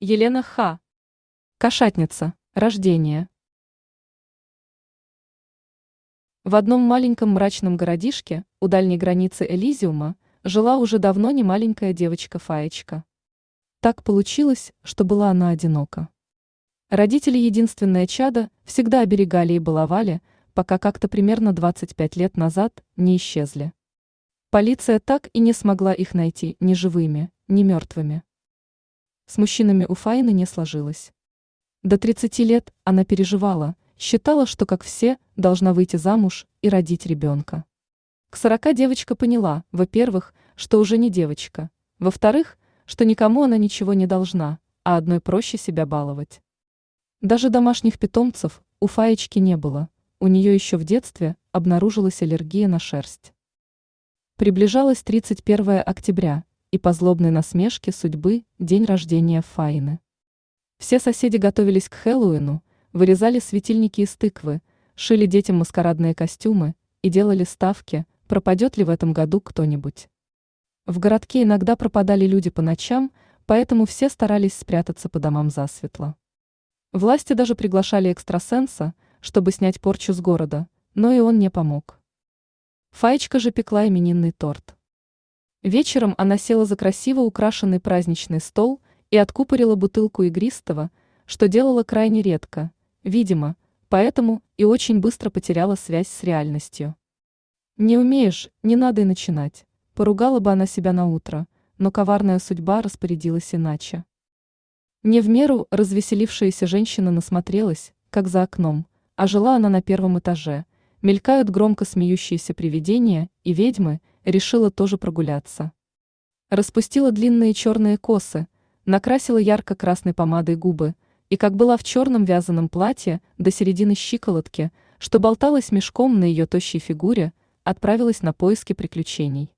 Елена Ха. Кошатница. Рождение. В одном маленьком мрачном городишке у дальней границы Элизиума жила уже давно не маленькая девочка Фаечка. Так получилось, что была она одинока. Родители единственное чадо всегда оберегали и баловали, пока как-то примерно 25 лет назад не исчезли. Полиция так и не смогла их найти ни живыми, ни мертвыми. С мужчинами у Фаины не сложилось. До 30 лет она переживала, считала, что, как все, должна выйти замуж и родить ребенка. К 40 девочка поняла, во-первых, что уже не девочка, во-вторых, что никому она ничего не должна, а одной проще себя баловать. Даже домашних питомцев у Фаечки не было, у нее еще в детстве обнаружилась аллергия на шерсть. Приближалось 31 октября, и по злобной насмешке судьбы день рождения Фаины. Все соседи готовились к Хэллоуину, вырезали светильники из тыквы, шили детям маскарадные костюмы и делали ставки, пропадет ли в этом году кто-нибудь. В городке иногда пропадали люди по ночам, поэтому все старались спрятаться по домам засветло. Власти даже приглашали экстрасенса, чтобы снять порчу с города, но и он не помог. Фаечка же пекла именинный торт. Вечером она села за красиво украшенный праздничный стол и откупорила бутылку игристого, что делала крайне редко, видимо, поэтому и очень быстро потеряла связь с реальностью. «Не умеешь, не надо и начинать», поругала бы она себя на утро, но коварная судьба распорядилась иначе. Не в меру развеселившаяся женщина насмотрелась, как за окном, а жила она на первом этаже, мелькают громко смеющиеся привидения, и ведьмы решила тоже прогуляться. Распустила длинные черные косы, накрасила ярко-красной помадой губы и, как была в черном вязаном платье до середины щиколотки, что болталось мешком на ее тощей фигуре, отправилась на поиски приключений.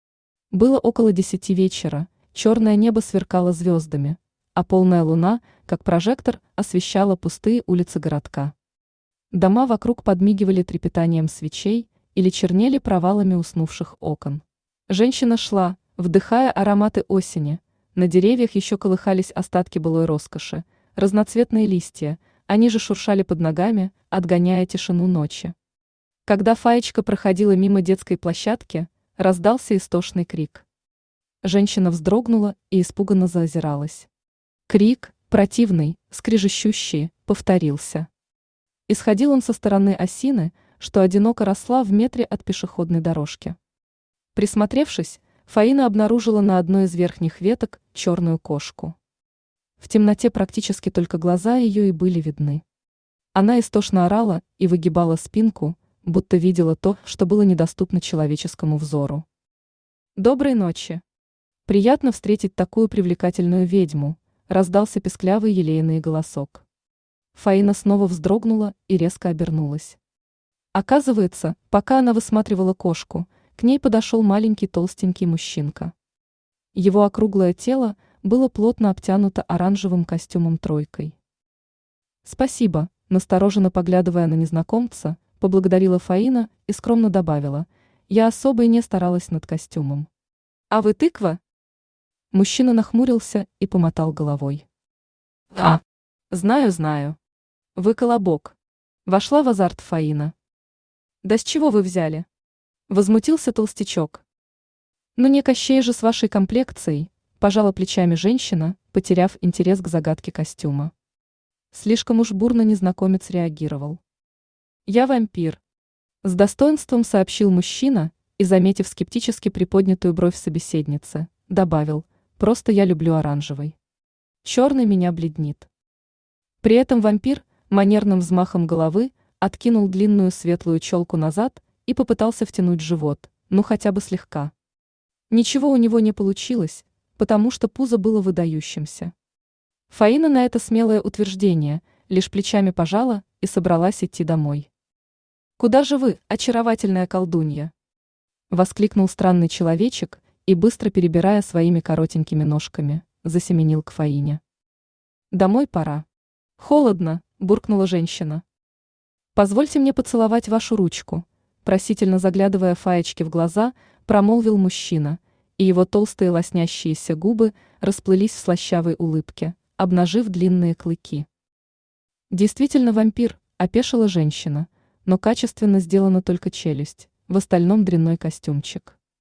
Было около 10 вечера, черное небо сверкало звездами, а полная луна, как прожектор, освещала пустые улицы городка. Дома вокруг подмигивали трепетанием свечей или чернели провалами уснувших окон. Женщина шла, вдыхая ароматы осени, на деревьях еще колыхались остатки былой роскоши, разноцветные листья, они же шуршали под ногами, отгоняя тишину ночи. Когда Фаечка проходила мимо детской площадки, раздался истошный крик. Женщина вздрогнула и испуганно заозиралась. Крик, противный, скрежещущий, повторился. Исходил он со стороны осины, что одиноко росла в метре от пешеходной дорожки. Присмотревшись, Фаина обнаружила на одной из верхних веток черную кошку. В темноте практически только глаза ее и были видны. Она истошно орала и выгибала спинку, будто видела то, что было недоступно человеческому взору. «Доброй ночи! Приятно встретить такую привлекательную ведьму», раздался песклявый елейный голосок. Фаина снова вздрогнула и резко обернулась. Оказывается, пока она высматривала кошку, к ней подошел маленький толстенький мужчинка. Его округлое тело было плотно обтянуто оранжевым костюмом-тройкой. «Спасибо», настороженно поглядывая на незнакомца, поблагодарила Фаина и скромно добавила: «Я особо и не старалась над костюмом». «А вы тыква?» Мужчина нахмурился и помотал головой. «А, знаю. Вы колобок». Вошла в азарт Фаина. «Да с чего вы взяли?» Возмутился толстячок. «Ну не Кощей же с вашей комплекцией», пожала плечами женщина, потеряв интерес к загадке костюма. Слишком уж бурно незнакомец реагировал. «Я вампир», с достоинством сообщил мужчина и, заметив скептически приподнятую бровь собеседницы, добавил: «Просто я люблю оранжевый. Черный меня бледнит». При этом вампир манерным взмахом головы откинул длинную светлую челку назад и попытался втянуть живот, ну хотя бы слегка. Ничего у него не получилось, потому что пузо было выдающимся. Фаина на это смелое утверждение лишь плечами пожала и собралась идти домой. «Куда же вы, очаровательная колдунья?» Воскликнул странный человечек и, быстро перебирая своими коротенькими ножками, засеменил к Фаине. «Домой пора». «Холодно», буркнула женщина. «Позвольте мне поцеловать вашу ручку», просительно заглядывая Фаечке в глаза, промолвил мужчина, и его толстые лоснящиеся губы расплылись в слащавой улыбке, обнажив длинные клыки. Действительно вампир, опешила женщина, но качественно сделана только челюсть, в остальном дрянной костюмчик.